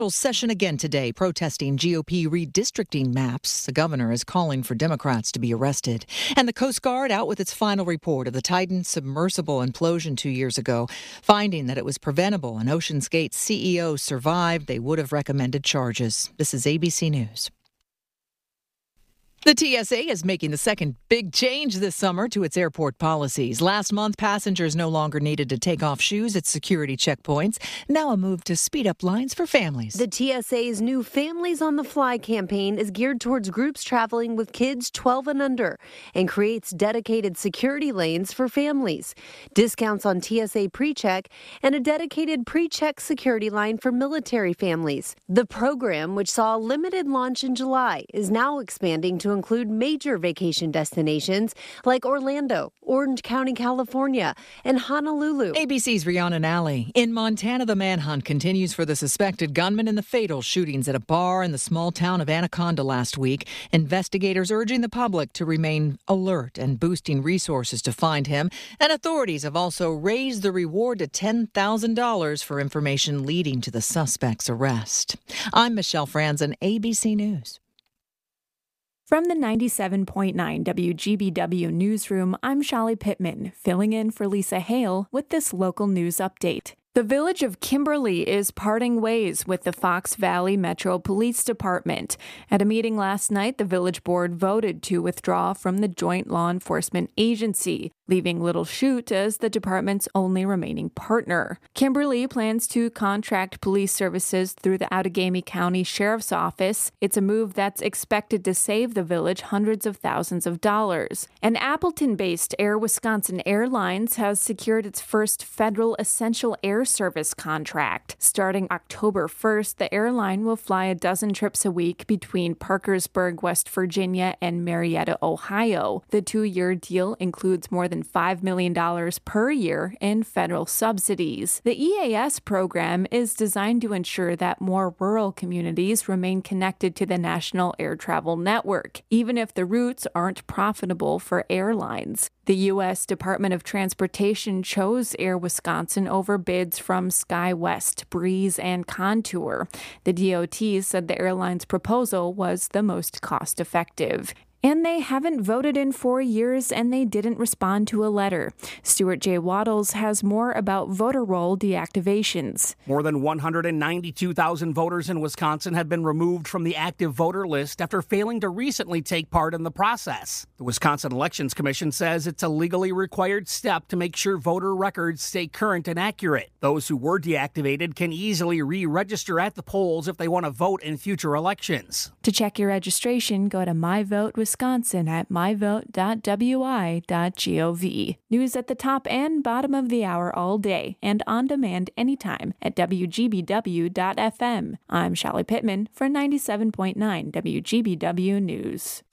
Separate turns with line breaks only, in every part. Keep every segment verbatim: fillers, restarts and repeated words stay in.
Session again today, protesting G O P redistricting maps. The governor is calling for Democrats to be arrested. And the Coast Guard out with its final report of the Titan submersible implosion two years ago, finding that it was preventable and Ocean's Gate C E O survived. They would have recommended charges. This is A B C News. The T S A is making the second big change this summer to its airport policies. Last month, passengers no longer needed to take off shoes at security checkpoints. Now a move to speed up lines for families.
The T S A's new Families on the Fly campaign is geared towards groups traveling with kids twelve and under and creates dedicated security lanes for families, discounts on T S A PreCheck, and a dedicated PreCheck security line for military families. The program, which saw a limited launch in July, is now expanding to include major vacation destinations like Orlando, Orange County, California, and Honolulu.
A B C's Rihanna Nally. In Montana, the manhunt continues for the suspected gunman in the fatal shootings at a bar in the small town of Anaconda last week. Investigators urging the public to remain alert and boosting resources to find him. And authorities have also raised the reward to ten thousand dollars for information leading to the suspect's arrest. I'm Michelle Franzen, A B C News.
From the ninety-seven point nine W G B W newsroom, I'm Shali Pittman, filling in for Lisa Hale with this local news update. The village of Kimberly is parting ways with the Fox Valley Metro Police Department. At a meeting last night, the village board voted to withdraw from the joint law enforcement agency, leaving Little Chute as the department's only remaining partner. Kimberly plans to contract police services through the Outagamie County Sheriff's Office. It's a move that's expected to save the village hundreds of thousands of dollars. And Appleton-based Air Wisconsin Airlines has secured its first federal essential air service contract. Starting October first, the airline will fly a dozen trips a week between Parkersburg, West Virginia, and Marietta, Ohio. The two-year deal includes more than five million dollars per year in federal subsidies. The E A S program is designed to ensure that more rural communities remain connected to the National Air Travel Network, even if the routes aren't profitable for airlines. The U S Department of Transportation chose Air Wisconsin over bids from SkyWest, Breeze, and Contour. The D O T said the airline's proposal was the most cost-effective. And they haven't voted in four years, and they didn't respond to a letter. Stuart J. Waddles has more about voter roll deactivations.
More than one hundred ninety-two thousand voters in Wisconsin have been removed from the active voter list after failing to recently take part in the process. The Wisconsin Elections Commission says it's a legally required step to make sure voter records stay current and accurate. Those who were deactivated can easily re-register at the polls if they want to vote in future elections.
To check your registration, go to My Vote Wisconsin at my vote dot w i dot gov. News at the top and bottom of the hour all day and on demand anytime at w g b w dot f m. I'm Shali Pittman for ninety-seven point nine W G B W News.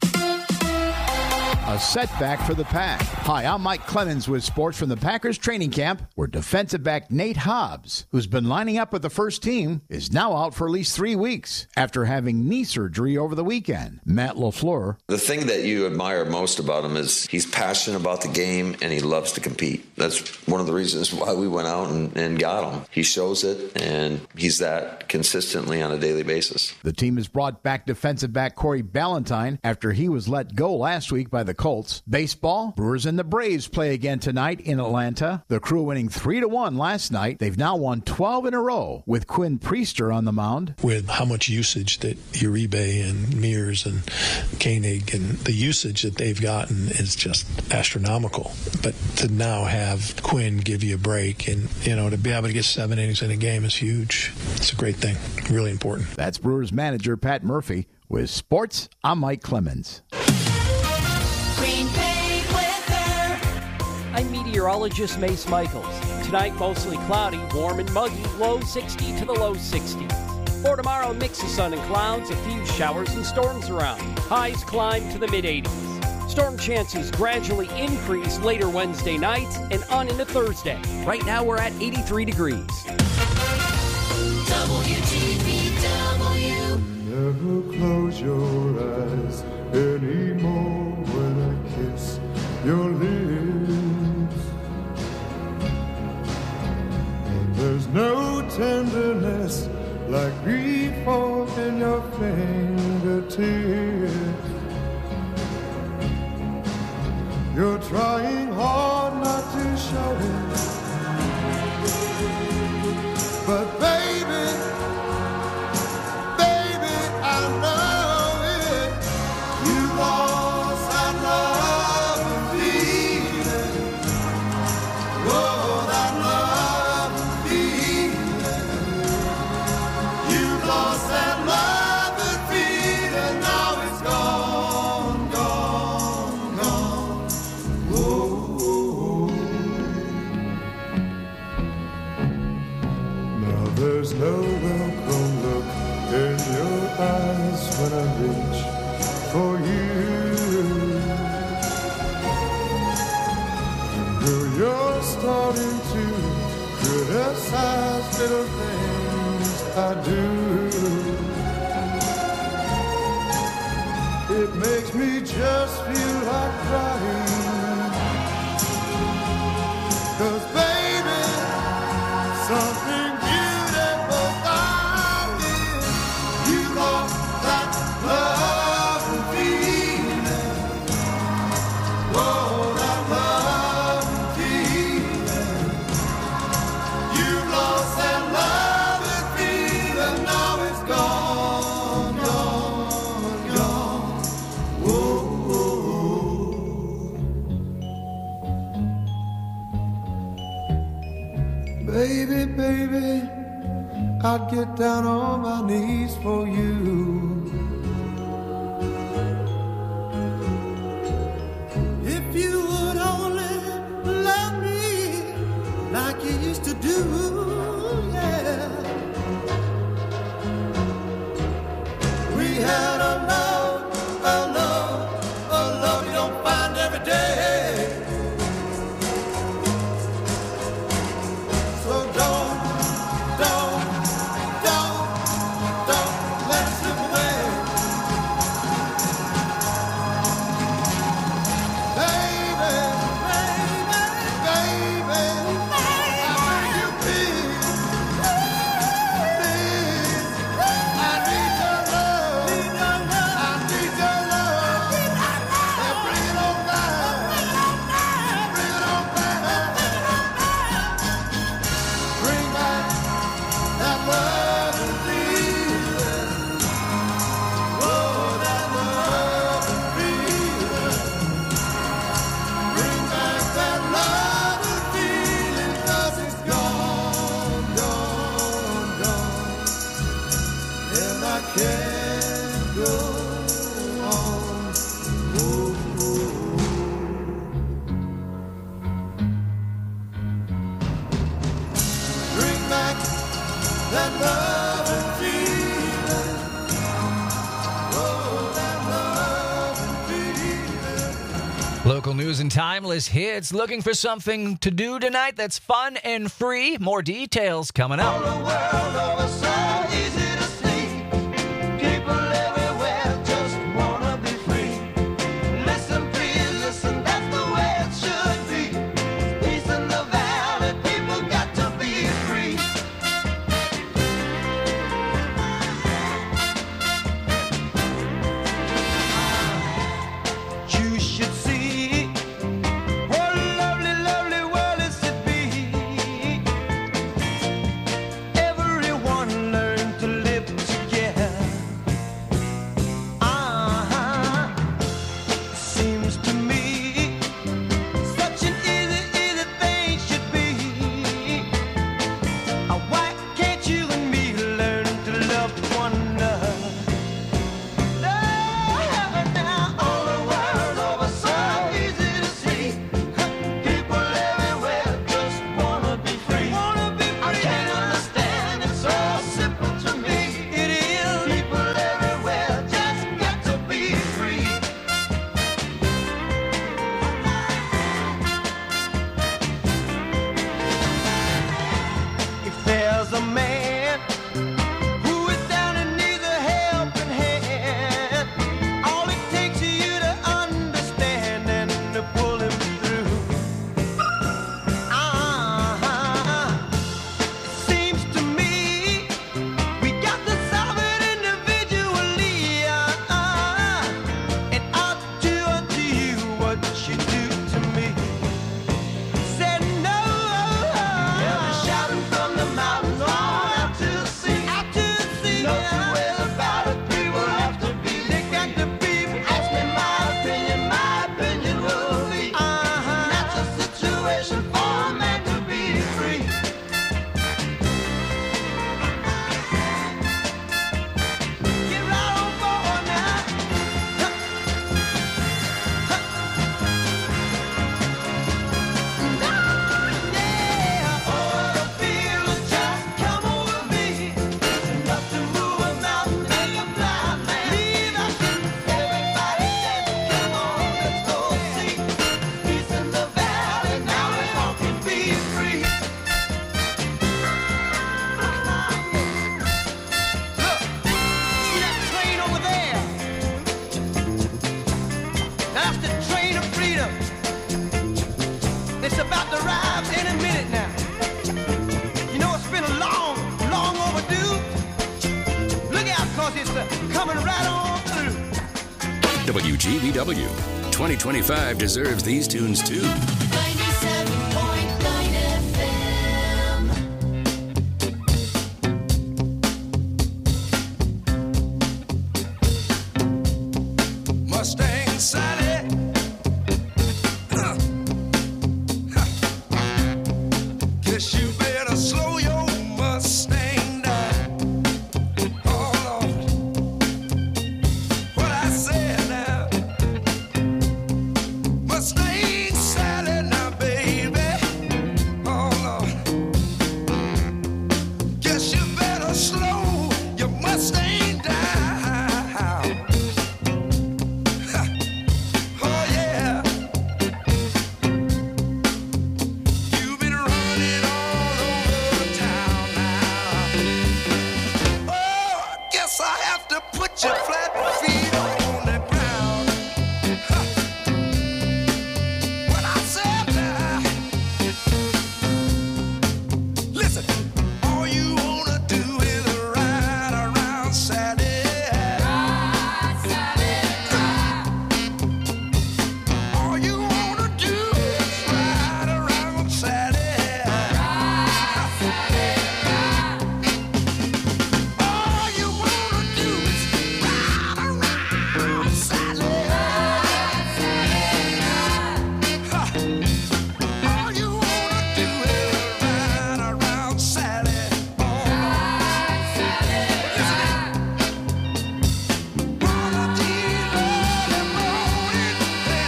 A setback for the Pack. Hi, I'm Mike Clemens with sports from the Packers training camp, where defensive back Nate Hobbs, who's been lining up with the first team, is now out for at least three weeks after having knee surgery over the weekend. Matt LaFleur.
The thing that you admire most about him is he's passionate about the game and he loves to compete. That's one of the reasons why we went out and, and got him. He shows it, and he's that consistently on a daily basis.
The team has brought back defensive back Corey Ballantyne after he was let go last week by the Colts. Baseball, Brewers and the Braves play again tonight in Atlanta. The Crew winning three to one last night. They've now won twelve in a row with Quinn Priester on the mound.
With how much usage that Uribe and Mears and Koenig and the usage that they've gotten is just astronomical. But to now have Quinn give you a break and, you know, to be able to get seven innings in a game is huge. It's a great thing. Really important.
That's Brewers manager Pat Murphy. With sports, I'm Mike Clemens.
Green Bay weather.
I'm meteorologist Mace Michaels. Tonight, mostly cloudy, warm and muggy, low sixty to the low sixties. For tomorrow, a mix of sun and clouds, a few showers and storms around. Highs climb to the mid-eighties. Storm chances gradually increase later Wednesday night and on into Thursday. Right now, we're at eighty-three degrees.
W G B W.
Never close your eyes anymore when I kiss your lips. And there's no tenderness like you. breathe forth in your fingertips. You're trying hard not to show it, but baby, baby, I know it. You lost that love and feeling. Oh, that love and feeling. You lost that love and feeling. Now it's gone, gone, gone. Whoa. Now there's no welcome look in your eyes when I reach for you. Girl, you're starting to criticize little things I do. It makes me just feel like crying. 'Cause baby, something beautiful found it. You lost that love and feeling. Whoa, that love and feeling. You lost that love and feeling. Now it's gone, gone, gone. Whoa, whoa. Baby, baby, I'd get down on my knees for you. If you would only love me like you used to do, yeah. We had a love, a love, a love you don't find every day. So don't, don't, don't, don't let it slip away. Baby, baby, baby, I beg you please, please, I need your love, I need your love, and bring it on back, bring it on back, bring back that love and feeling. Oh, that love and feeling. Bring back that love and feeling, 'cause it's gone, gone, gone. And I can't go on. Oh, bring back that love and feeling. Oh, that love and feeling.
Local news and timeless hits. Looking for something to do tonight that's fun and free? More details coming up.
The world over so easy to see. People everywhere just wanna be free. Listen, please, listen, that's the way it should be. Peace in the valley, people got to be free. You should see what a lovely, lovely world is to be. Everyone
W G B W. twenty twenty-five deserves these tunes too.
ninety-seven point nine F M.
Mustang Sally. Huh. Huh. Guess you better slow your Mustang down. Oh Lord, what I said now. Mustang Sally now, baby. Oh Lord, guess you better slow your Mustang down. Oh yeah, you've been running all over town now. Oh, I guess I have to put your flat feet on the ground. Huh. What I said now. Listen, all you wanna do is ride around Sally. Ride, Sally, ride. All you wanna do is ride around Sally. Ride, Sally, ride. All you wanna do is ride around Sally. Ride, Sally, ride. Huh. All you wanna do is ride around Sally. Oh, ride, Sally, ride. One of these early mornings,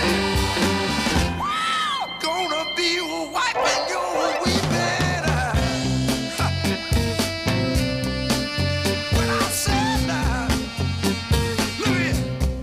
wow, gonna be wiping your weeping eye. Huh. When I said that, look here,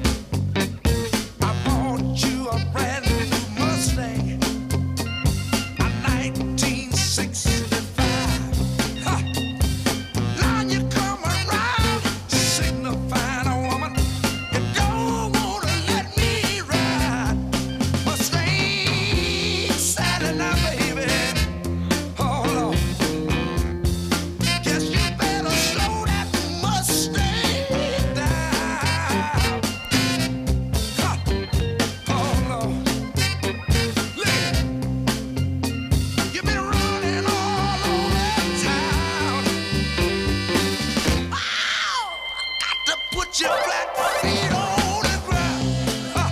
I bought you a brand new Mustang, a nineteen sixty-five. Huh. Now you come around signifying a woman you don't wanna let me ride. Mustang Sally now, baby. Oh Lord, guess you better slow that Mustang down. Huh. Oh Lord, look, you've been running all over town. Wow, got to put your flat feet on the ground. Huh.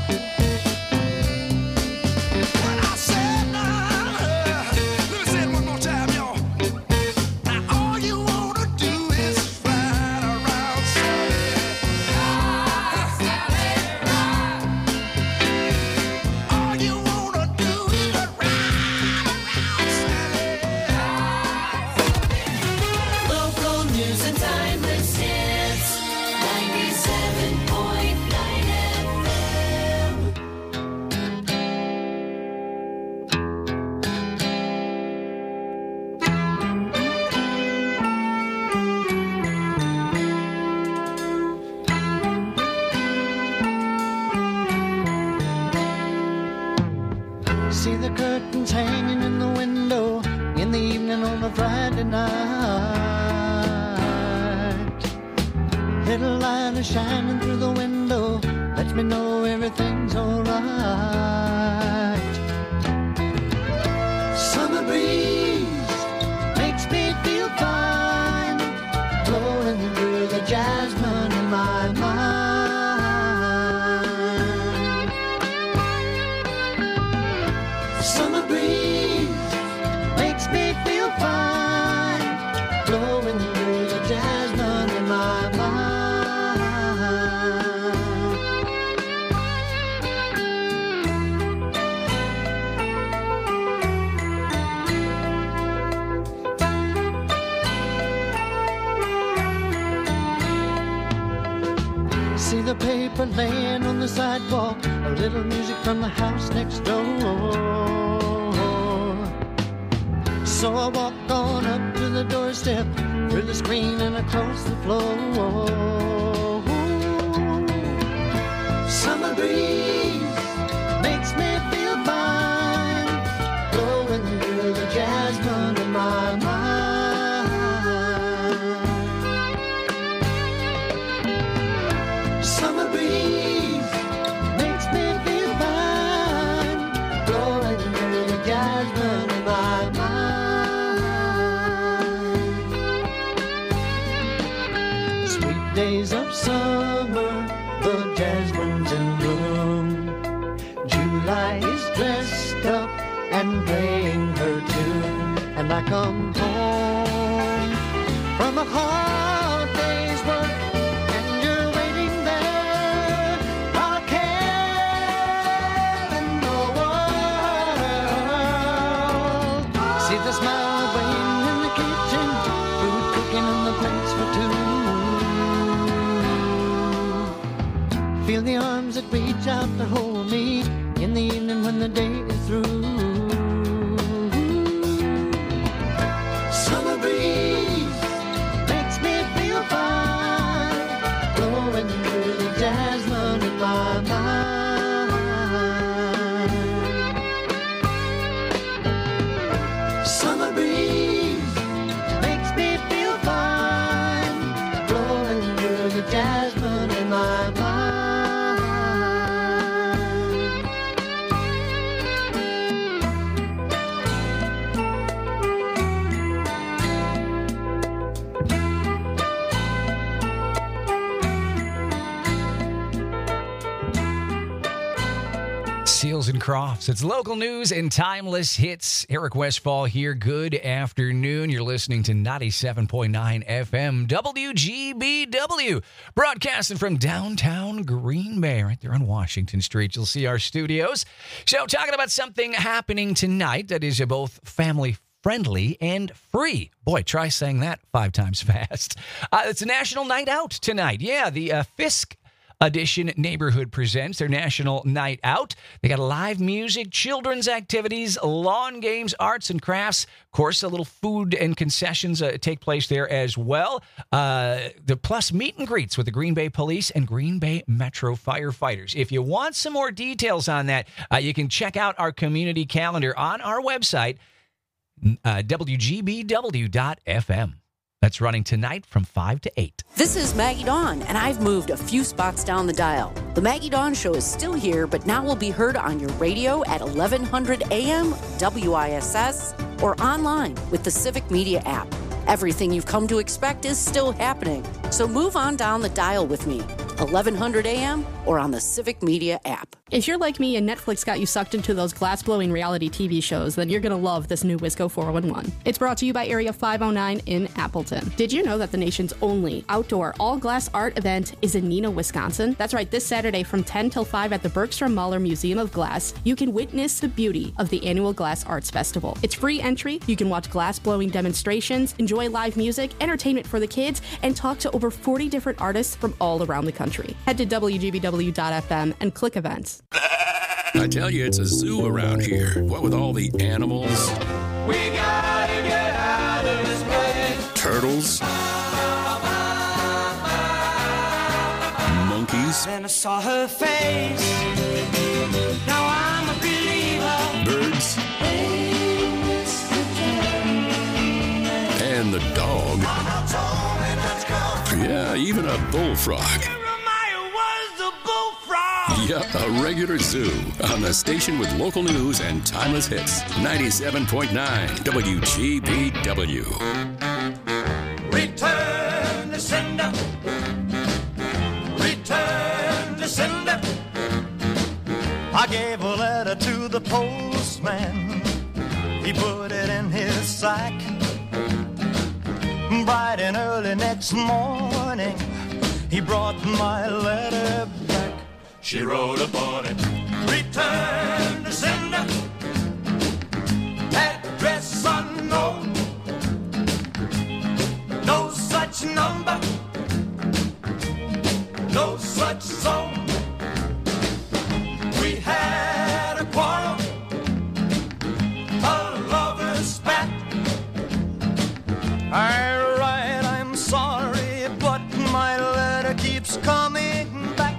What I said now, let me say it one more time, y'all. Now all you wanna do is ride around Sally. Ride, Sally, ride. All you wanna do is ride around Sally.
Local news and timeless hits. ninety-seven point nine F M.
See the curtains hanging in the window in the evening on a Friday night. Little light is shining through the window, lets me know everything's alright. Summer breeze makes me feel fine, blowing through the jasmine in my mind. Summer breeze makes me feel fine, blowing through the jasmine in my mind. See the paper laying on the sidewalk, a little music from the house next door. So I walk on up to the doorstep, through the screen and across the floor. Summer breeze makes me feel fine, blowing through the jasmine in my mind. Summer breeze days of summer, the jasmine's in bloom. July is dressed up and playing her tune, and I come home from a hard day's work, and you're waiting there, not a care in the world. See the smile waiting in the kitchen, food cooking and the plates for two. Feel the arms that reach out to hold me in the evening when the day is through. Summer breeze makes me feel fine, blowing through the jasmine in my mind. Summer breeze makes me feel fine, blowing through the jasmine in my mind.
Seals and Crofts. It's local news and timeless hits. Eric Westfall here. Good afternoon. You're listening to ninety-seven point nine F M W G B W, broadcasting from downtown Green Bay, right there on Washington Street. You'll see our studios. So, talking about something happening tonight that is both family friendly and free. Boy, try saying that five times fast. Uh, it's a National Night Out tonight. Yeah, the uh, Fisk Edition Neighborhood presents their National Night Out. They got live music, children's activities, lawn games, arts and crafts. Of course, a little food and concessions uh, take place there as well. Uh, the plus meet and greets with the Green Bay Police and Green Bay Metro firefighters. If you want some more details on that, uh, you can check out our community calendar on our website, uh, W G B W dot F M. That's running tonight from five to eight.
This is Maggie Dawn, and I've moved a few spots down the dial. The Maggie Dawn Show is still here, but now will be heard on your radio at eleven hundred A M, W I S S, or online with the Civic Media app. Everything you've come to expect is still happening. So move on down the dial with me, eleven hundred A M or on the Civic Media app.
If you're like me and Netflix got you sucked into those glass-blowing reality T V shows, then you're going to love this new Wisco four one one. It's brought to you by Area five oh nine in Appleton. Did you know that the nation's only outdoor all-glass art event is in Neenah, Wisconsin? That's right, this Saturday from ten till five at the Bergstrom Mahler Museum of Glass, you can witness the beauty of the annual Glass Arts Festival. It's free entry, you can watch glass-blowing demonstrations, enjoy live music, entertainment for the kids, and talk to over forty different artists from all around the country. Head to W G B W dot F M and click events.
I tell you, it's a zoo around here. What with all the animals?
We gotta get out of this place.
Turtles. Monkeys.
Then I saw her face. Now I'm a believer.
Birds. And the dog. Yeah, even a bullfrog. Yeah, a regular zoo on the station with local news and timeless hits. ninety-seven point nine W G B W.
Return to sender. Return to sender. I gave a letter to the postman. He put it in his sack. Bright and early next morning, he brought my letter back. She wrote upon it, return to sender, address unknown, no such number, no such zone. We had a quarrel, a lover's spat. I write, I'm sorry, but my letter keeps coming back.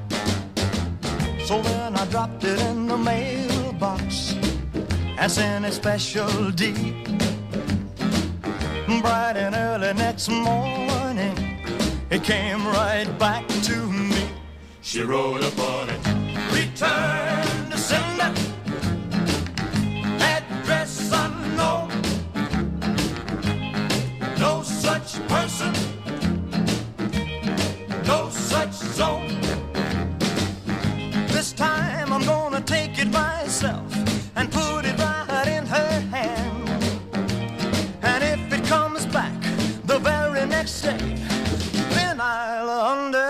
So then I dropped it in the mailbox and sent a special deed. Bright and early next morning, it came right back to me. She wrote upon it, return to sender, address unknown, no such person,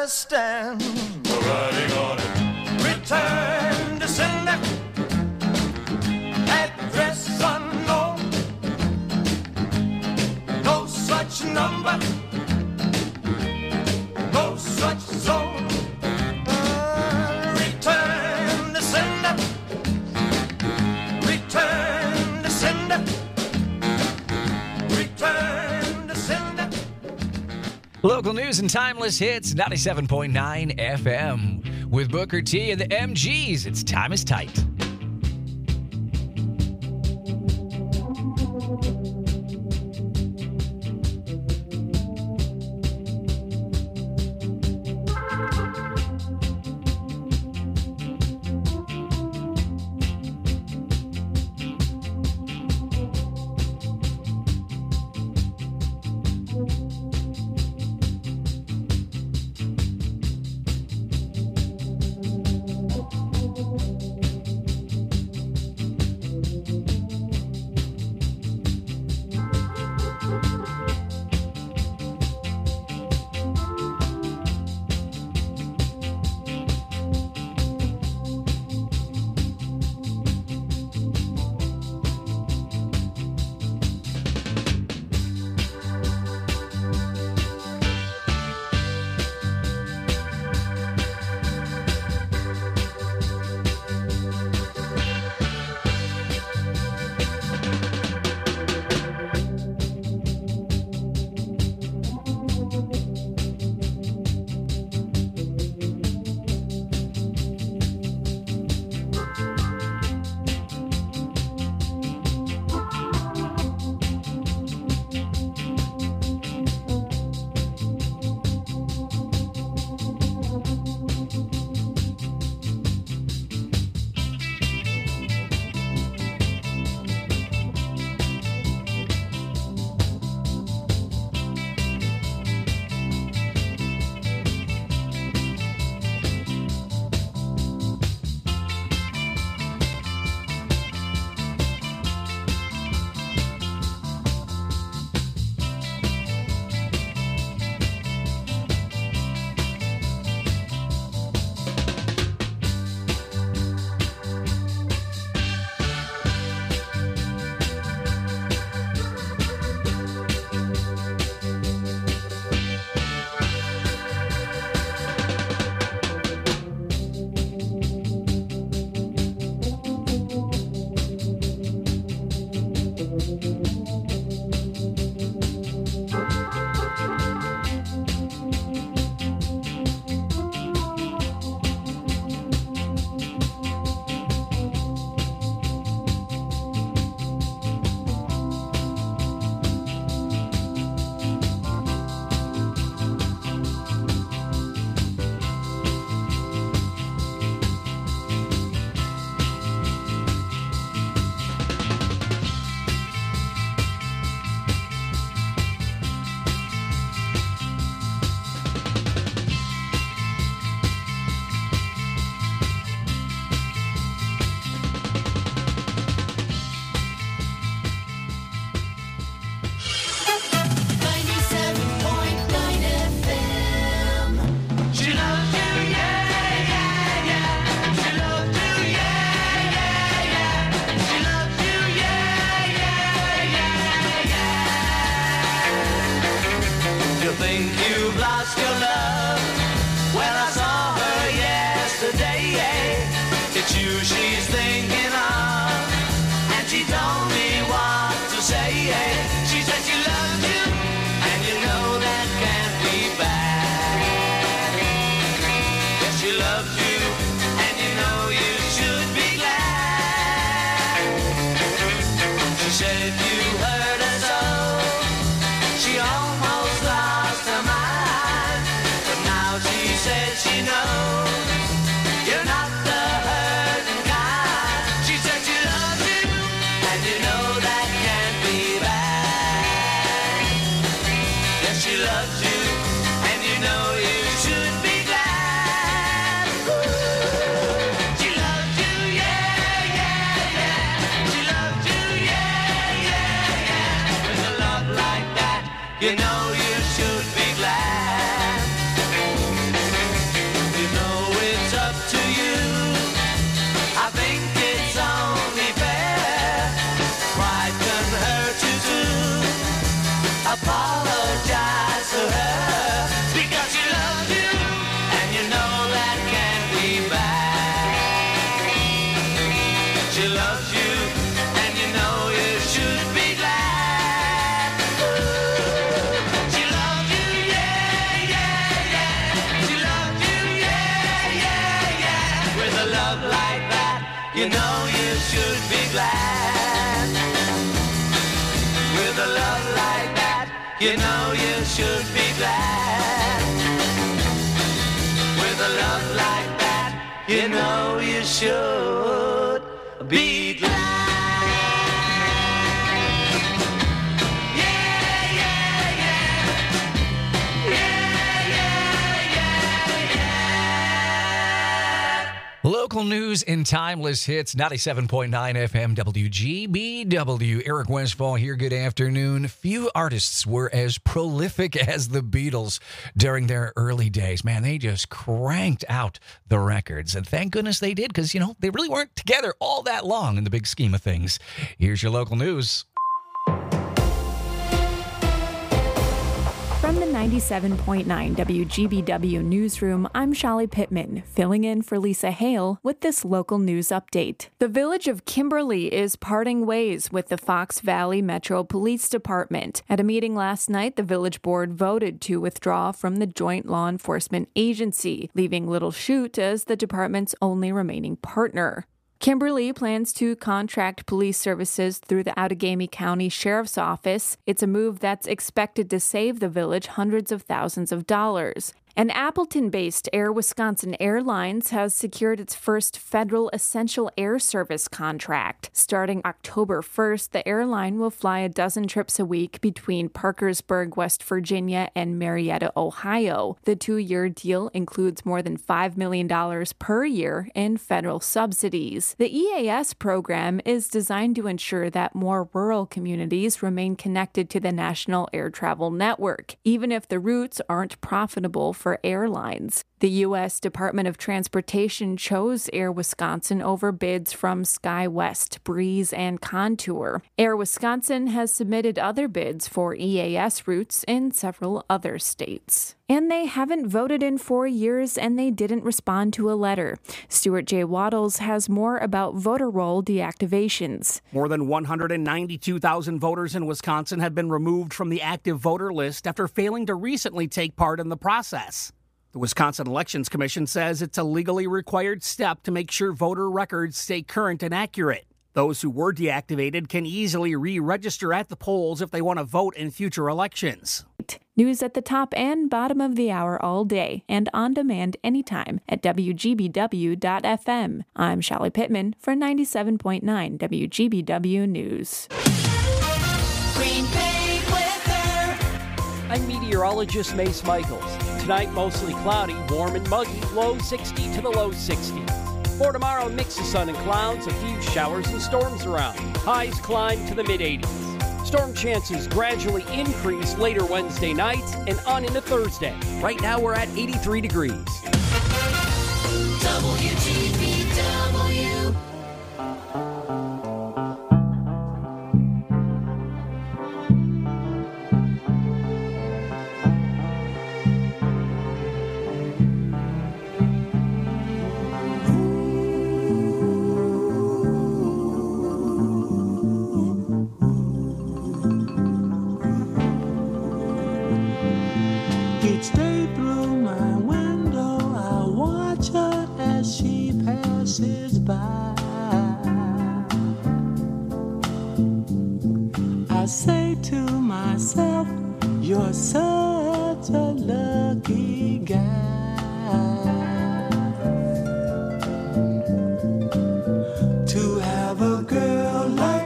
stand. We're riding on it. Return to sender. Address unknown. No such number. No such zone. Uh, return to sender. Return to sender. Return to sender.
Local news and timeless hits, ninety-seven point nine F M. With Booker T and the M Gs, it's Time is Tight.
you know you should be glad. With a love like that, you know you should be glad. With a love like that, you know you should be glad.
Local news and timeless hits, ninety-seven point nine F M W G B W. Eric Westfall here, good afternoon. Few artists were as prolific as the Beatles during their early days. Man, they just cranked out the records. And thank goodness they did, because, you know, they really weren't together all that long in the big scheme of things. Here's your local news.
From the ninety-seven point nine W G B W newsroom, I'm Sholly Pittman, filling in for Lisa Hale with this local news update. The village of Kimberly is parting ways with the Fox Valley Metro Police Department. At a meeting last night, the village board voted to withdraw from the joint law enforcement agency, leaving Little Chute as the department's only remaining partner. Kimberly plans to contract police services through the Outagamie County Sheriff's Office. It's a move that's expected to save the village hundreds of thousands of dollars. And Appleton-based Air Wisconsin Airlines has secured its first federal essential air service contract. Starting October first, the airline will fly a dozen trips a week between Parkersburg, West Virginia, and Marietta, Ohio. The two-year deal includes more than five million dollars per year in federal subsidies. The E A S program is designed to ensure that more rural communities remain connected to the National Air Travel Network, even if the routes aren't profitable for airlines. The U S Department of Transportation chose Air Wisconsin over bids from SkyWest, Breeze, and Contour. Air Wisconsin has submitted other bids for E A S routes in several other states. And they haven't voted in four years, and they didn't respond to a letter. Stuart J. Waddles has more about voter roll deactivations.
More than one hundred ninety-two thousand voters in Wisconsin have been removed from the active voter list after failing to recently take part in the process. The Wisconsin Elections Commission says it's a legally required step to make sure voter records stay current and accurate. Those who were deactivated can easily re-register at the polls if they want to vote in future elections.
News at the top and bottom of the hour all day and on demand anytime at W G B W dot F M. I'm Sholly Pittman for ninety-seven point nine W G B W News.
Green Bay weather.
I'm meteorologist Mace Michaels. Tonight, mostly cloudy, warm and muggy, low sixty to the low sixties. For tomorrow, a mix of sun and clouds, a few showers and storms around. Highs climb to the mid-eighties. Storm chances gradually increase later Wednesday night and on into Thursday. Right now, we're at eighty-three degrees.
W G B W.
Each day through my window, I watch her as she passes by. I say to myself, you're such a lucky guy. To have a girl like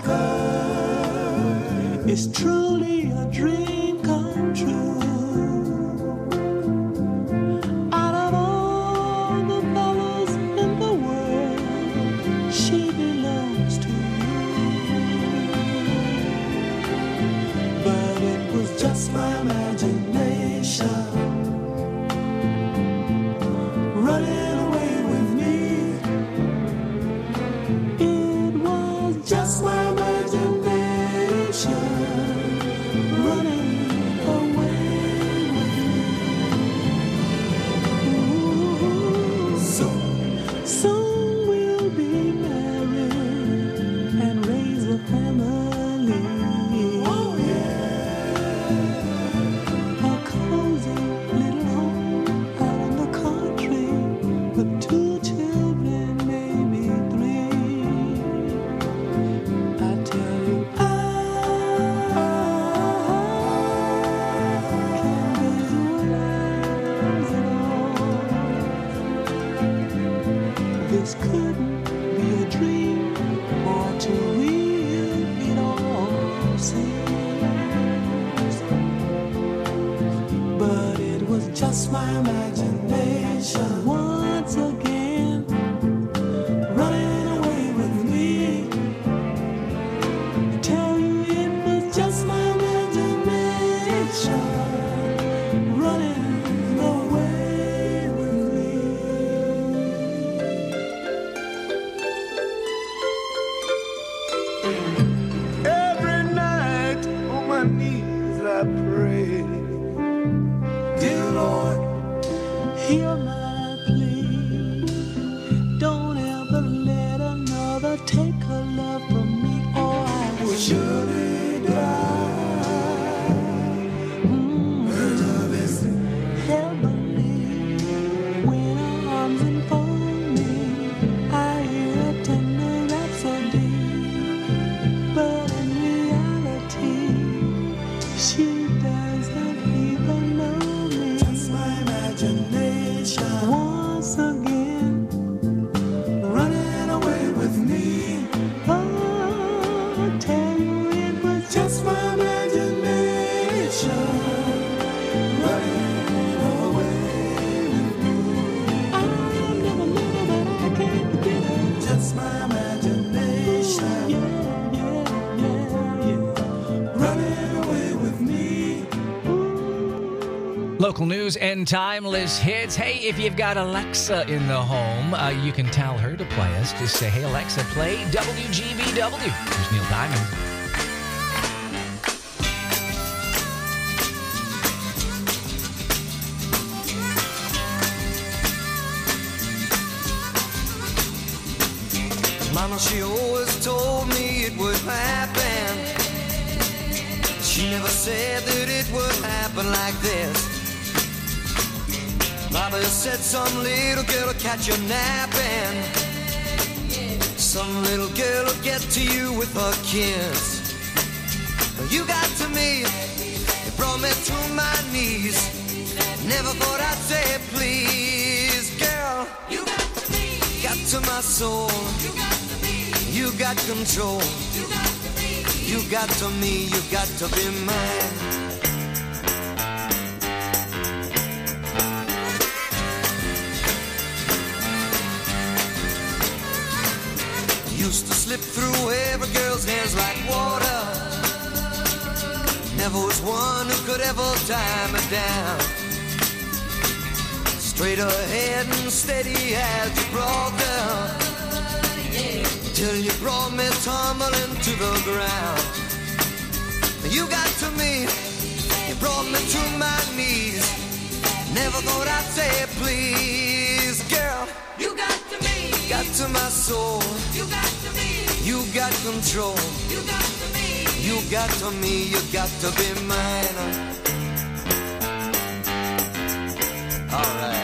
her is truly a dream come true. Just my imagination running away with me. It was just my imagination
just couldn't be a dream or too real it all seems. But it was just my imagination once again running away with me. I tell you it was just my imagination running away with me. Every night on my knees I pray, dear Lord, hear my plea. Don't ever let another take her love from me, or I will surely die. Mm. Her love is heavenly. When her arms enfold me, I hear a tender rhapsody. But in reality, she doesn't even know me. Just my imagination once again running away with me. Oh, I tell you it was just my imagination running away with me. I never knew that I can't forget it. Just my imagination. Yeah, yeah, yeah, yeah. Running away with me.
Local news and timeless hits. Hey, if you've got Alexa in the home, uh, you can tell her to play us. Just say, hey, Alexa, play W G B W. Here's Neil Diamond.
Mama, she always told me it would happen. She never said that it would happen like this. Mama said some little girl will catch you napping. Some little girl will get to you with her kiss. You got to me, it brought me to my knees. Never thought I'd say please, girl. You got to me, got to my soul. You got to me, you got control. You got to me, you got to me, you got to be mine. Used to slip through every girl's hands like water. Never was one who could ever tie me down. Straight ahead and steady as you brought down, till you brought me tumbling to the ground. You got to me, you brought me to my knees. Never thought I'd say please, girl. You got to me, got to my soul. You got to me, you got control. You got to me, you got to me, you got to be mine. All right.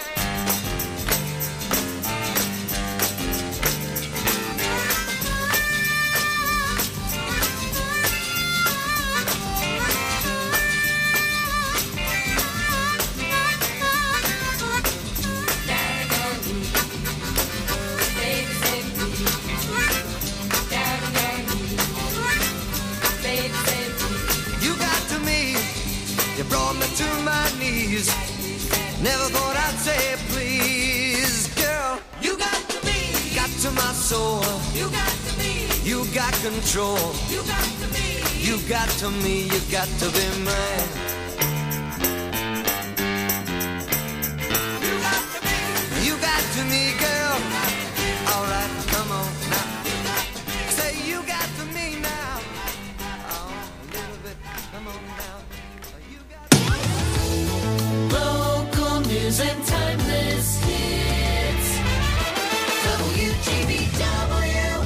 To my knees. Never thought I'd say please, girl. You got to me, got to my soul. You got to me, you got control. You got to me, you got to me, you got to be mine. You got to me, you got to me, girl. All right, come on now. Say you got to me now. Oh, a little bit, come on now.
Local news and timeless hits. W G B W.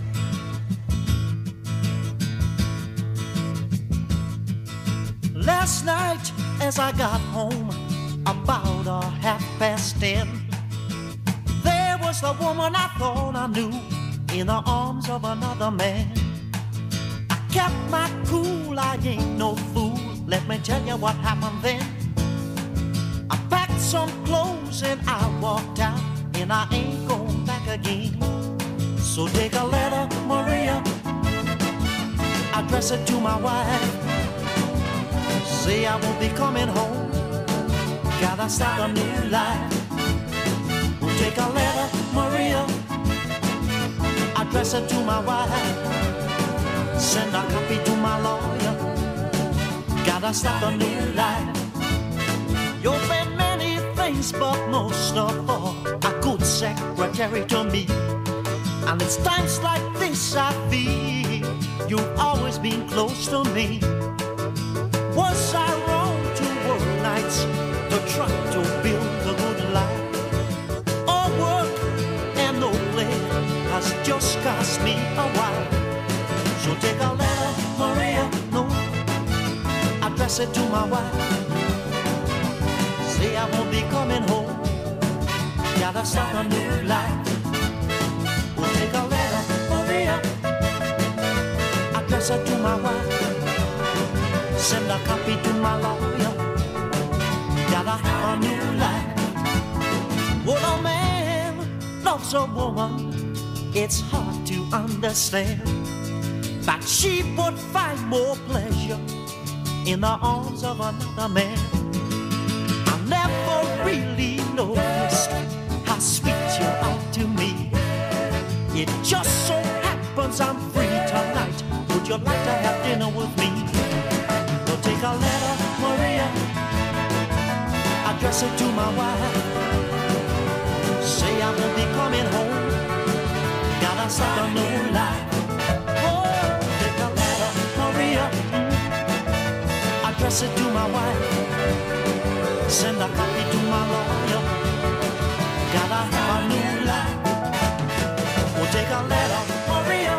Last night, as I got home, about a half past ten, there was the woman I thought I knew in the arms of another man. I kept my cool, I ain't no fool. Let me tell you what happened then. I packed some clothes and I walked out, and I ain't going back again. So take a letter, Maria, address it to my wife. Say I won't be coming home, gotta start a new life. We'll take a letter, Maria, address it to my wife. Send a copy to my lawyer, gotta start a new life. You've been many things, but most of all, a good secretary to me. And it's times like this I feel you've always been close to me. Was I wrong to work nights to try to build a good life? All work and no play has just cost me a while. So take a letter, Maria, no, address it to my wife. Say I won't be coming home, gotta start a new life. We'll take a letter, Maria, address it to my wife. Send a copy to my lawyer, gotta have a new life. When a man loves a woman, it's hard to understand, but she would find more pleasure in the arms of another man. I never really noticed how sweet you are to me. It just so happens I'm free tonight. Would you like to have dinner with me? We'll take a letter, Maria, address it to my wife. Say I won't be coming home, gotta start a new life. Oh, take a letter, Maria, address it to my wife. Send a copy to my lawyer, gotta have a new life. We'll take a letter, Maria,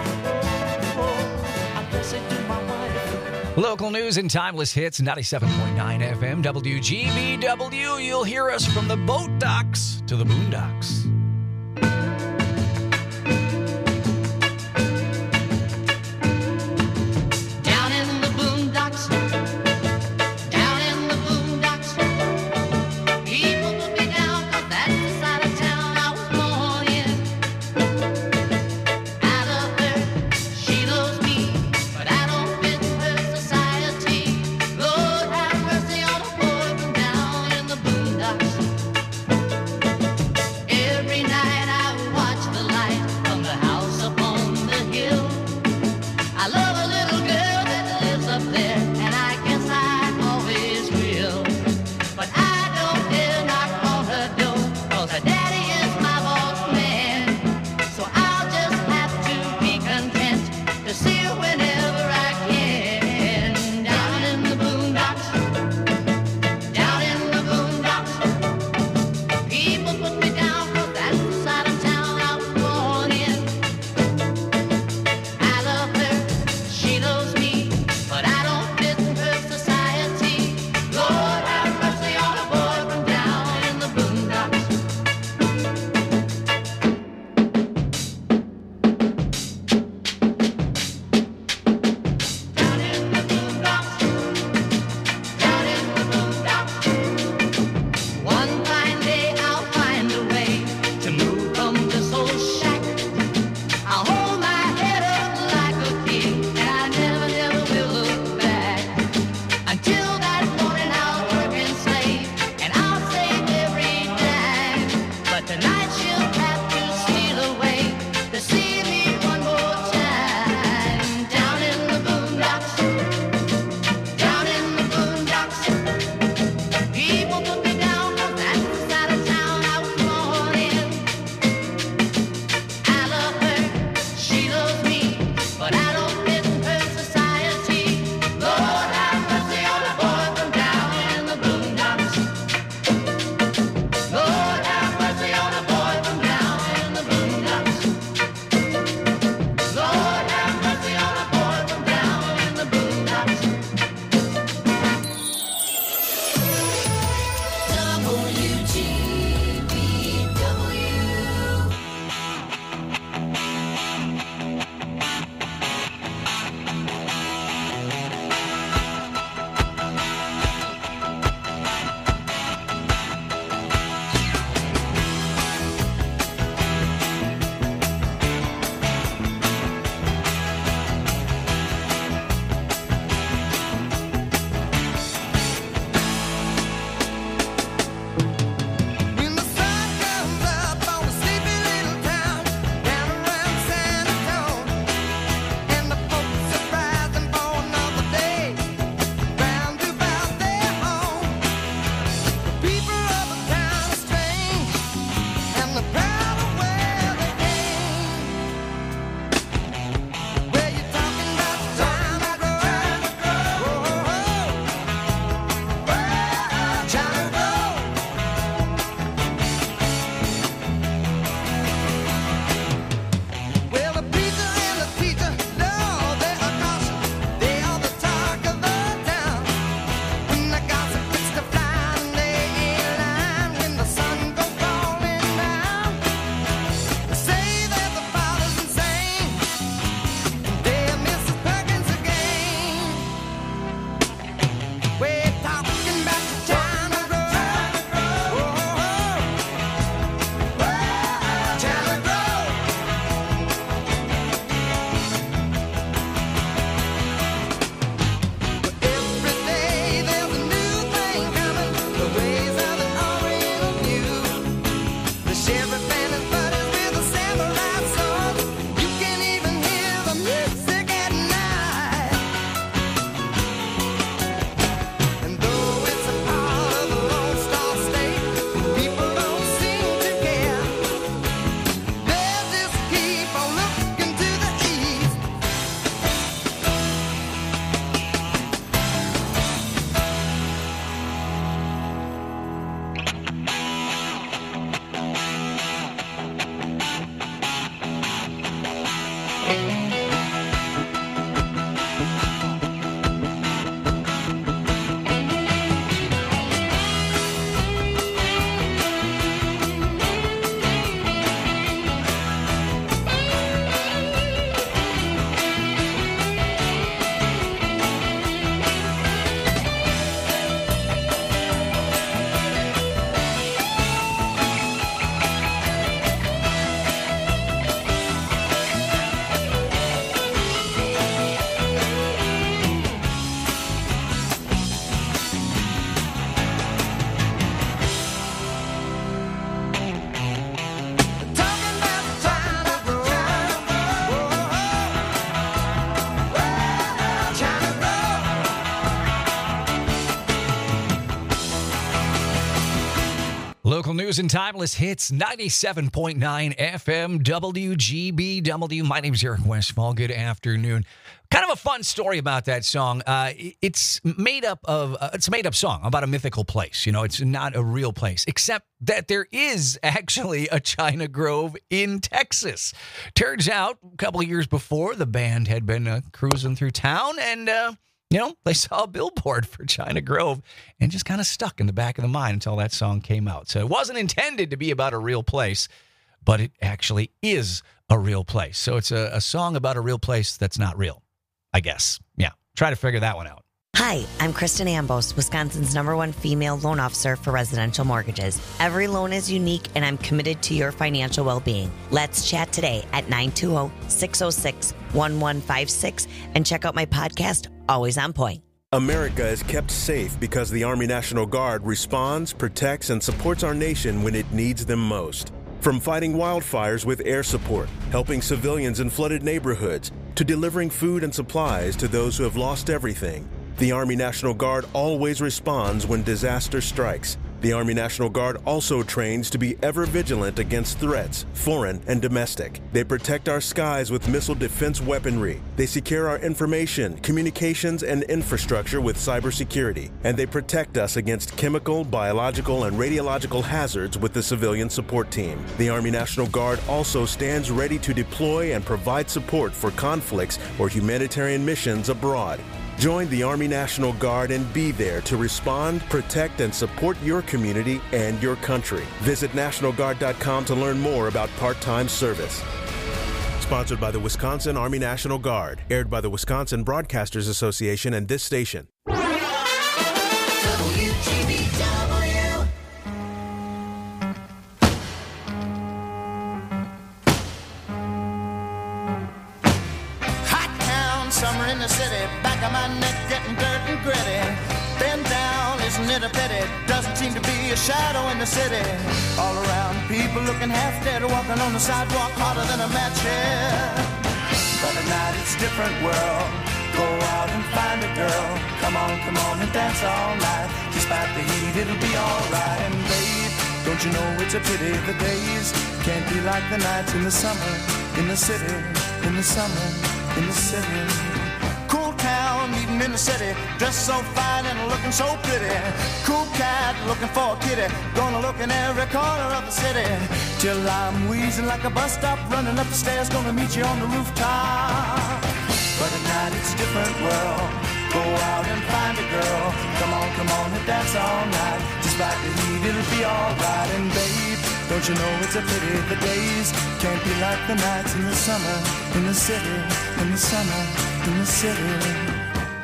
oh, address it to my wife.
Local news and timeless hits, ninety-seven point nine F M, W G B W. You'll hear us from the boat docks to the boondocks.
Down in the boondocks, down in the boondocks, people will be down 'cause that's the side of town I was born in. Out of her, she loves me, but I don't fit her society. Lord have mercy on a boy from down in the boondocks. Every
Local news and timeless hits, ninety-seven point nine F M W G B W. My name's Eric Westfall. Good afternoon. Kind of a fun story about that song. Uh, it's made up of, uh, it's a made up song about a mythical place. You know, it's not a real place, except that there is actually a China Grove in Texas. Turns out, a couple of years before, the band had been uh, cruising through town and, uh, you know, they saw a billboard for China Grove and just kind of stuck in the back of the mind until that song came out. So it wasn't intended to be about a real place, but it actually is a real place. So it's a, a song about a real place that's not real, I guess. Yeah, try to figure that one out.
Hi, I'm Kristen Ambos, Wisconsin's number one female loan officer for residential mortgages. Every loan is unique, and I'm committed to your financial well-being. Let's chat today at nine two zero, six zero six, one one five six and check out my podcast, Always on Point.
America is kept safe because the Army National Guard responds, protects, and supports our nation when it needs them most. From fighting wildfires with air support, helping civilians in flooded neighborhoods, to delivering food and supplies to those who have lost everything, the Army National Guard always responds when disaster strikes. The Army National Guard also trains to be ever vigilant against threats, foreign and domestic. They protect our skies with missile defense weaponry. They secure our information, communications, and infrastructure with cybersecurity. And they protect us against chemical, biological, and radiological hazards with the civilian support team. The Army National Guard also stands ready to deploy and provide support for conflicts or humanitarian missions abroad. Join the Army National Guard and be there to respond, protect, and support your community and your country. Visit National Guard dot com to learn more about part-time service. Sponsored by the Wisconsin Army National Guard. Aired by the Wisconsin Broadcasters Association and this station.
W G B W. Hot town, summer in the city. Back of my neck getting dirt and gritty. Bend down, isn't it a pity? Doesn't seem to be a shadow in the city. All around, people looking half dead, walking on the sidewalk harder than a match here. But at night it's different world. Go out and find a girl. Come on, come on and dance all night. Despite the heat, it'll be alright. And babe, don't you know it's a pity the days can't be like the nights in the summer, in the city, in the summer, in the city. Cool town, meeting in the city, dressed so fine and looking so pretty. Cool cat, looking for a kitty, gonna look in every corner of the city. Till I'm wheezing like a bus stop, running up the stairs, gonna meet you on the rooftop. But at night it's a different world. Go out and find a girl. Come on, come on and dance all night. Despite the heat, it'll be alright. And babe, don't you know it's a pity the days can't be like the nights in the summer, in the city, in the summer, in the city.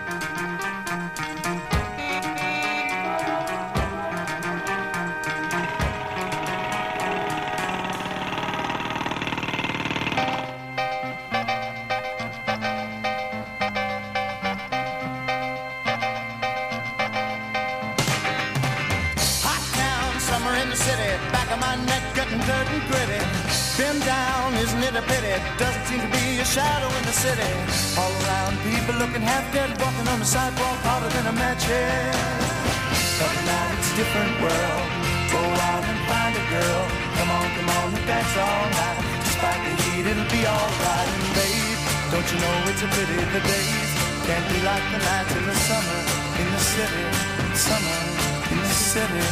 Doesn't seem to be a shadow in the city. All around, people looking half dead, walking on the sidewalk harder than a match head. But now it's a different world. Go out and find a girl. Come on, come on and dance all night. Despite the heat, it'll be alright. And babe, don't you know it's a pity the days can't be like the nights in the summer, in the city, summer, in the city.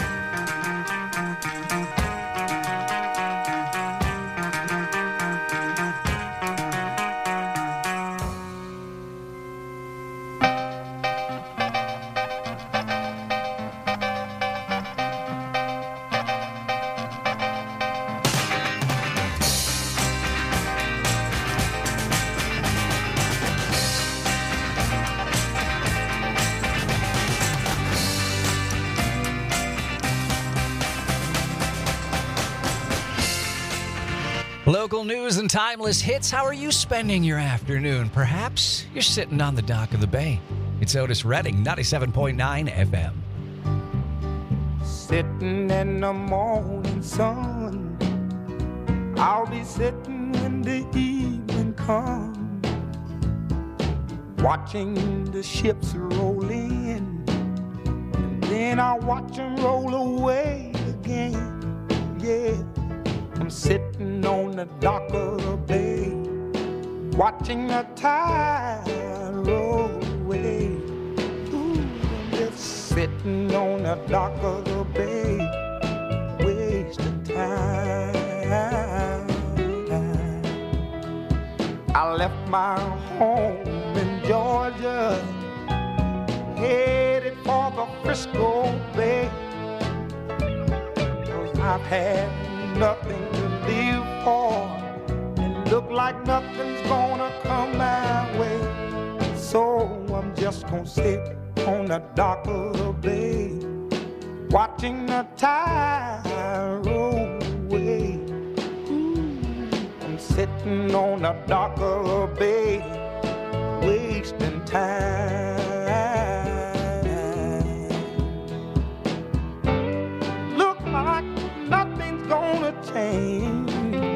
Local news and timeless hits. How are you spending your afternoon? Perhaps you're sitting on the dock of the bay. It's Otis Redding, ninety-seven point nine F M.
Sitting in the morning sun, I'll be sitting when the evening comes, watching the ships roll in, and then I'll watch them roll away again. again. Yeah, I'm sitting on the dock of the bay, watching the tide roll away. Ooh, I'm just sitting on the dock of the bay, wasting time. I left my home in Georgia, headed for the Frisco Bay, 'cause I've had nothing to live for, and look like nothing's gonna come my way. So I'm just gonna sit on the dock of the bay, watching the tide roll away. I'm sitting on the dock of the bay, wasting time. Look like nothing's gonna change.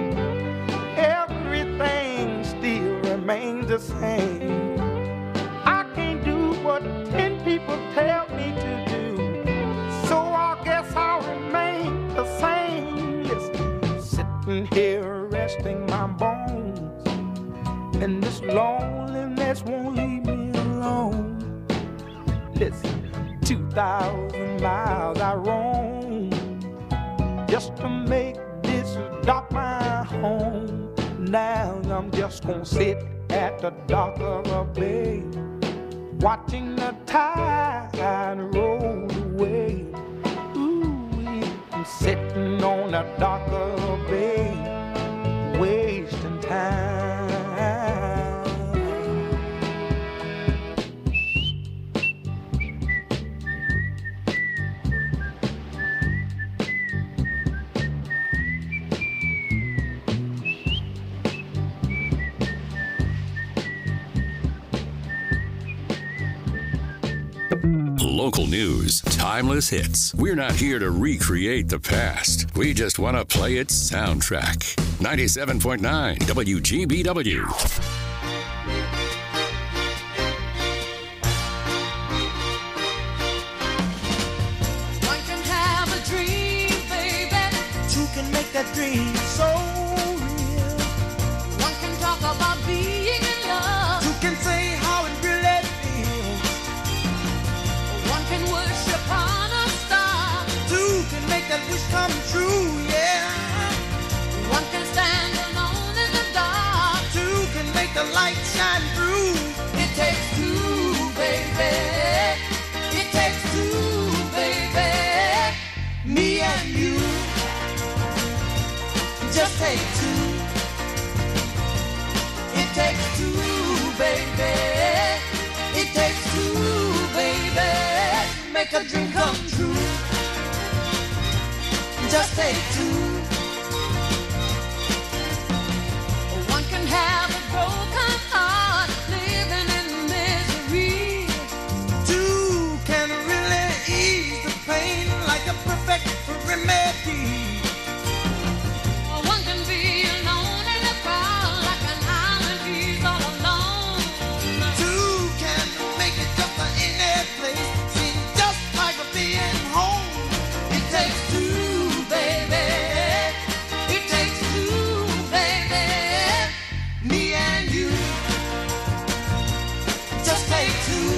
Everything still remains the same. I can't do what ten people tell me to do, so I guess I'll remain the same. Listen, sitting here resting my bones, and this loneliness won't leave me alone. Listen, two thousand miles I roam just to make this dock my home. Now I'm just gonna sit at the dock of a bay, watching the tide roll away. Ooh, I'm sitting on the dock of a bay, wasting time.
Local news, timeless hits. We're not here to recreate the past. We just want to play its soundtrack. ninety-seven point nine W G B W.
One can have a dream, baby. Two can make that dream so real. One can talk about being in love. Two can say how it really feels. One can worship on a star. Two can make that wish come true, yeah. One can stand alone in the dark. Two can make the light shine through. It takes two, baby. It takes two, baby. Me and you. Just take two. It takes two, baby. It takes two, baby. Make a dream come true. Just take two. One can have a broken heart, living in misery. Two can really ease the pain like a perfect remedy. One can be alone in a crowd like an island he's all alone. Two can make it just in their place, seem just like a being home. It takes two, baby. It takes two, baby. Me and you. Just take two.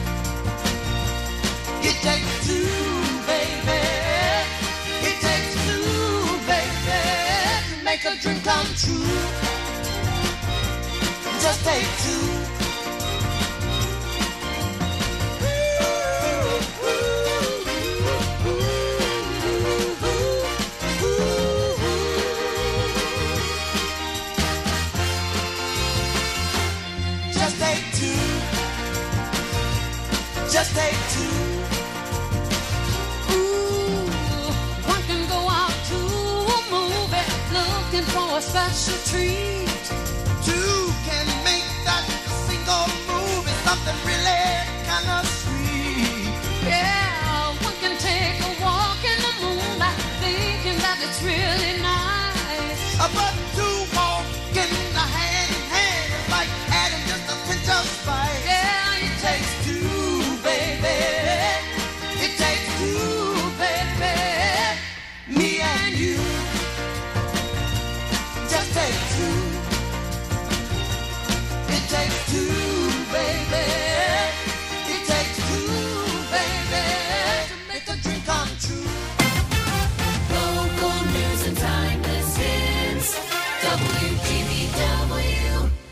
It takes two, baby. It takes two, baby, to make a dream come true. Just take two. Just take two. Just take two. Ooh, one can go out to a movie looking for a special treat. Two can make that single movie something really kind of sweet. Yeah, one can take a walk in the moonlight thinking that it's really nice. But two walk in the hand in hand is like adding just a pinch of spice. Yeah, it takes two, baby. It takes two, baby. and you. Just take two. It takes two, baby. It takes two, baby, to make a dream come true.
Local news and timeless hits. W G B W.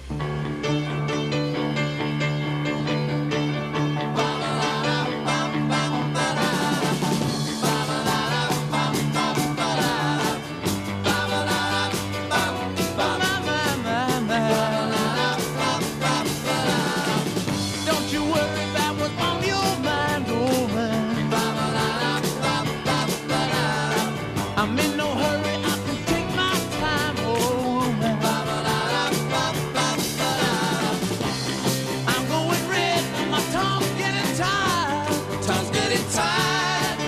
Don't you worry about what's on your mind, oh man. I'm in no hurry, I can take my time, oh man. I'm going red, and my tongue's getting tired. My tongue's getting tired.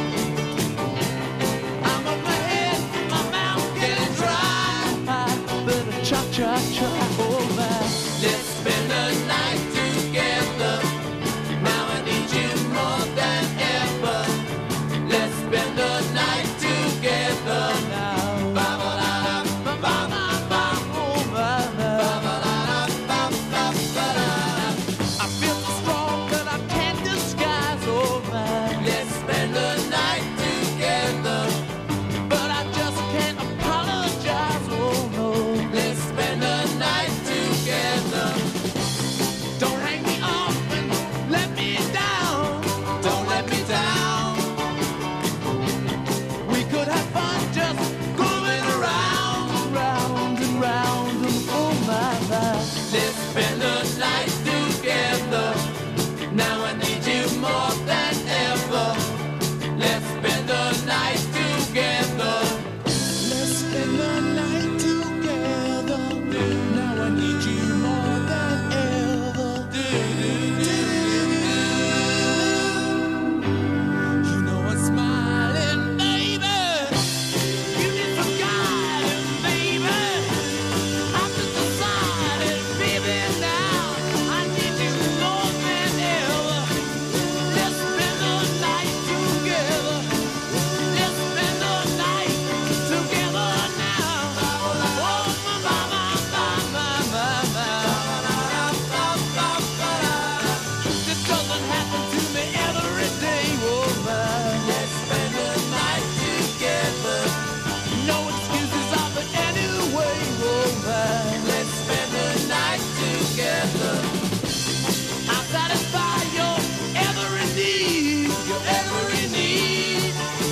I'm up my head, my mouth getting dry. Better cha cha cha, oh man. Let's spend the night together. Now I need you more than ever. Let's spend the night together now. Ba ba la ba ba ba ba oh ba ba ba la ba ba ba la. I feel so strong that I can't disguise, oh man. Let's spend the night together, but I just can't apologize, oh no. Let's spend the night together. Don't hang me up and let me down. Don't let me down. We could have fun just going around, round and round, and oh my, my. Let's spend the night together. Now I need you more than ever. Let's spend the night together. Let's spend the night together. Now I need you more than ever. You know I'm smiling, baby. You need some guidance, baby. I've just decided, baby, now I need you more than ever. Let's spend the night together. Let's spend the night together now. Oh, my, my, my, my, my, my. This doesn't happen to me every day, oh man. Let's spend the night together. No excuses of it anyway, oh man. Let's spend the night together. I'll satisfy your every need, your every need.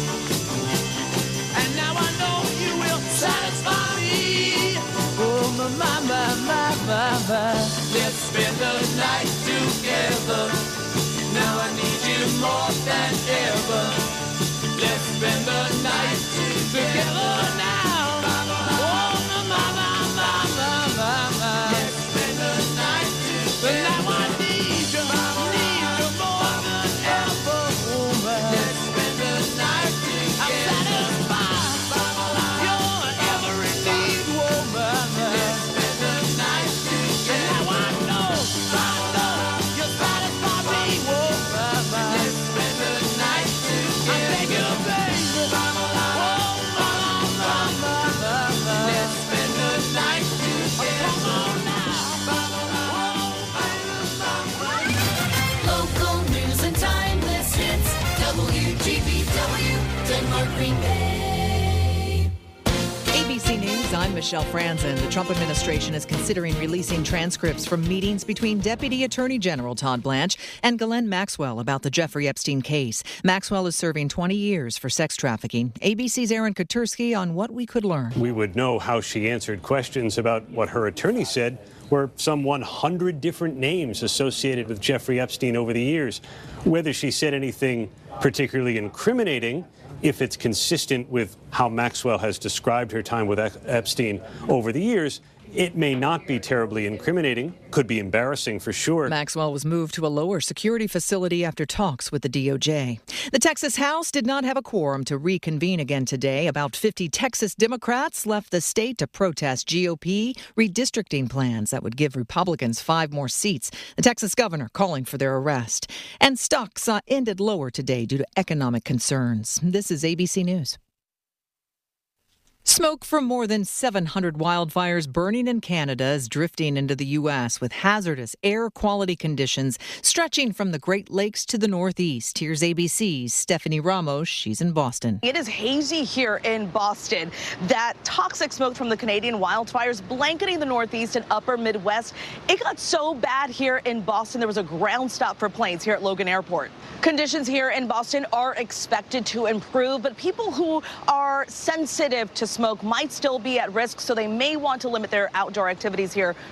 And now I know you will satisfy me. Oh my, my, my, my, my, my. Let's spend the night together. Now I need you more than ever. Let's spend the night together now. Oh my, my, my, my, my, my, my. Let's spend the night together. Now I need you, need you more than ever, woman. Let's spend the night together. I'm satisfied your every need, woman. Let's spend the night together. Now I know, I know you satisfy me, woman. Let's spend the night together. I beg you, baby. Oh, my, my, my, my. Let's spend the night together. Come on now.
Local news and timeless hits. W G B W, Denmark, Green Bay.
A B C News, I'm Michelle Franzen. The Trump administration is considering releasing transcripts from meetings between Deputy Attorney General Todd Blanche and Ghislaine Maxwell about the Jeffrey Epstein case. Maxwell is serving twenty years for sex trafficking. A B C's Aaron Katersky on what we could learn.
We would know how she answered questions about what her attorney said were some one hundred different names associated with Jeffrey Epstein over the years. Whether she said anything particularly incriminating, if it's consistent with how Maxwell has described her time with Epstein over the years, it may not be terribly incriminating, could be embarrassing for sure.
Maxwell was moved to a lower security facility after talks with the D O J. The Texas House did not have a quorum to reconvene again today. About fifty Texas Democrats left the state to protest G O P redistricting plans that would give Republicans five more seats. The Texas governor calling for their arrest. And stocks uh, ended lower today due to economic concerns. This is A B C News. Smoke from more than seven hundred wildfires burning in Canada is drifting into the U S with hazardous air quality conditions stretching from the Great Lakes to the Northeast. Here's A B C's Stephanie Ramos. She's in Boston.
It is hazy here in Boston. That toxic smoke from the Canadian wildfires blanketing the Northeast and upper Midwest. It got so bad here in Boston, there was a ground stop for planes here at Logan Airport. Conditions here in Boston are expected to improve, but people who are sensitive to smoke might still be at risk, so they may want to limit their outdoor activities here